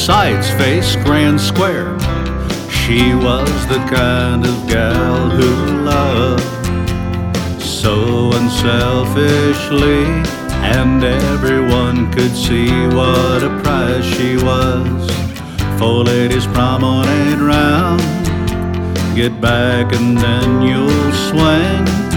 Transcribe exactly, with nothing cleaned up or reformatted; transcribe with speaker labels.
Speaker 1: sides face grand square. She was the kind of gal who loved so unselfishly, and everyone could see what a prize she was. Four ladies prom on ain't round, get back and then you'll swing.